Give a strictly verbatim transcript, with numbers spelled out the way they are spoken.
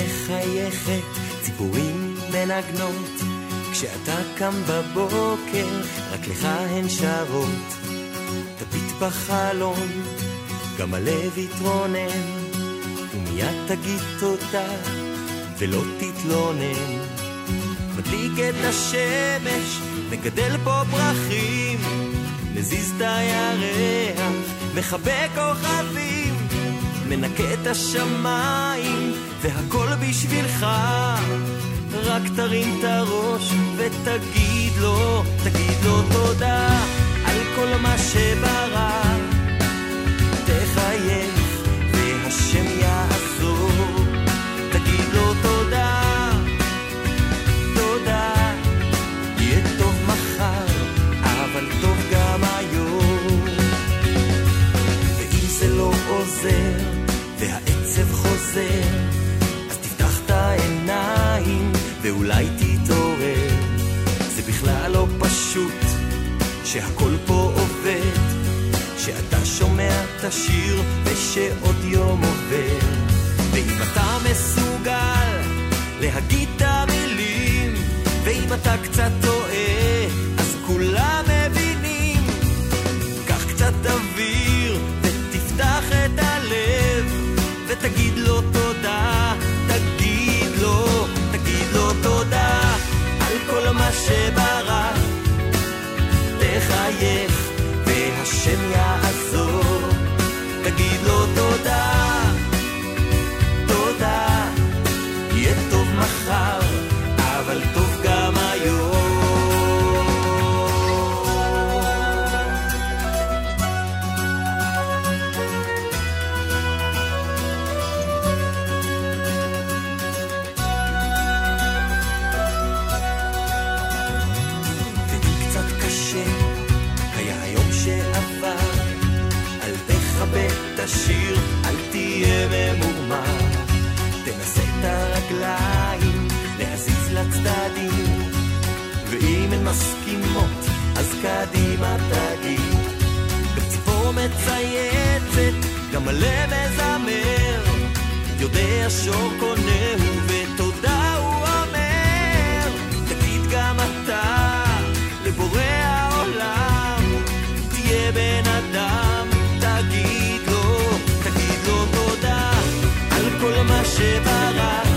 מחייכת, ציפורים מנגנות, כשאתה קם בבוקר רק לך הן שרות. תביט בחלון, גם הלב יתרונן, ומיד תגיד תודה ולא תתלונן. מדליק את השמש, מגדל פה פרחים, מזיז את הירח, מחבק כוכבים, מנקה את השמיים, והכל בשבילך. רק תרים את הראש ותגיד לו, תגיד לו תודה על כל מה שברא. תחייך והשם יעזור, תגיד לו תודה, תודה. יהיה טוב מחר, אבל טוב גם היום. ואם זה לא עוזר והעצב חוזר, אז תפתח את העיניים ואולי תתעורר. זה בכלל לא פשוט שהכל פה עובד, שאתה שומע את השיר ושעוד יום עובר. ואם אתה מסוגל להגיד את המילים, ואם אתה קצת טועה אז כולם מבינים. קח קצת אוויר ותפתח את הלב, ותגיד לו תודה, תגיד לו, תגיד לו תודה על כל מה שברא. תחייך והשם יעזור, תגיד לו תודה, תודה. יהיה טוב מחר, אבל טוב גם היום. ואם קצת קשה היה היום שעבר, אל תכבד את השיר, אל תהיה ממורמר. תנסה את הרגליים להזיז לצדדים, ואם הן מסכימות אז קדימה תגיד. גם ציפור מצייצת, גם מלא מזמר, יודע שור קונהו ותודה הוא אומר. תגיד גם אתה לבורא העולם, תהיה בן אדם, תגיד לו, תגיד לו תודה על כל מה שברא.